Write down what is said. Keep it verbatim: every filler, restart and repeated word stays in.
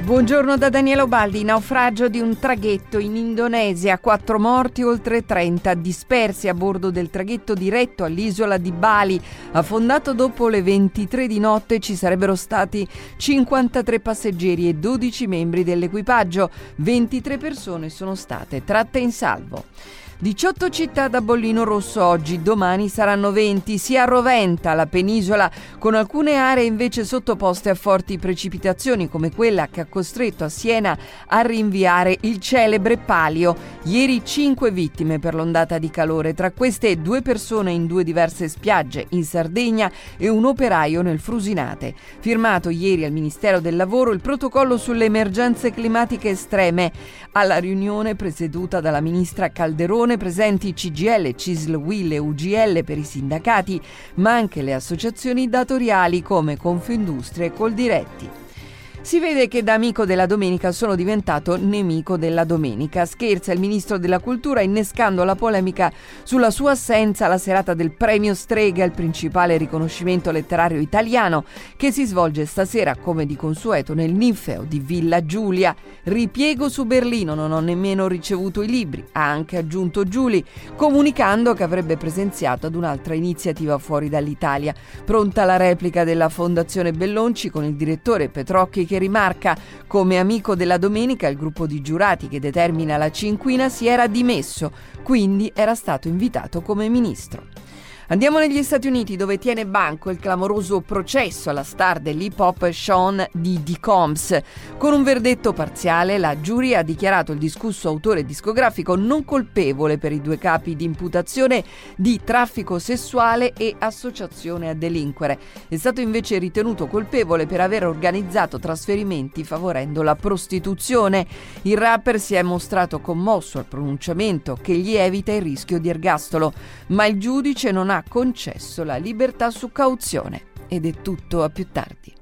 Buongiorno da Daniela Ubaldi. Naufragio di un traghetto in Indonesia, quattro morti, oltre trenta dispersi a bordo del traghetto diretto all'isola di Bali. Affondato dopo le ventitré di notte, ci sarebbero stati cinquantatré passeggeri e dodici membri dell'equipaggio. ventitré persone sono state tratte in salvo. diciotto città da bollino rosso oggi, domani saranno venti. Si arroventa la penisola, con alcune aree invece sottoposte a forti precipitazioni, come quella che ha costretto a Siena a rinviare il celebre Palio. Ieri cinque vittime per l'ondata di calore, tra queste due persone in due diverse spiagge in Sardegna e un operaio nel Frusinate. Firmato ieri al Ministero del Lavoro il protocollo sulle emergenze climatiche estreme. Alla riunione presieduta dalla ministra Calderone presenti C G I L, C I S L, U I L e U G L per i sindacati, ma anche le associazioni datoriali come Confindustria e Coldiretti. Si vede che da amico della domenica sono diventato nemico della domenica. Scherza il ministro della cultura innescando la polemica sulla sua assenza alla serata del premio Strega, il principale riconoscimento letterario italiano, che si svolge stasera come di consueto nel Ninfeo di Villa Giulia. Ripiego su Berlino, non ho nemmeno ricevuto i libri, ha anche aggiunto Giuli, comunicando che avrebbe presenziato ad un'altra iniziativa fuori dall'Italia. Pronta la replica della Fondazione Bellonci con il direttore Petrocchi che rimarca: come amico della domenica il gruppo di giurati che determina la cinquina si era dimesso, quindi era stato invitato come ministro. Andiamo negli Stati Uniti, dove tiene banco il clamoroso processo alla star dell'hip hop Sean Diddy Combs. Con un verdetto parziale, la giuria ha dichiarato il discusso autore discografico non colpevole per i due capi di imputazione di traffico sessuale e associazione a delinquere. È stato invece ritenuto colpevole per aver organizzato trasferimenti favorendo la prostituzione. Il rapper si è mostrato commosso al pronunciamento che gli evita il rischio di ergastolo, ma il giudice non ha concesso la libertà su cauzione. Ed è tutto, a più tardi.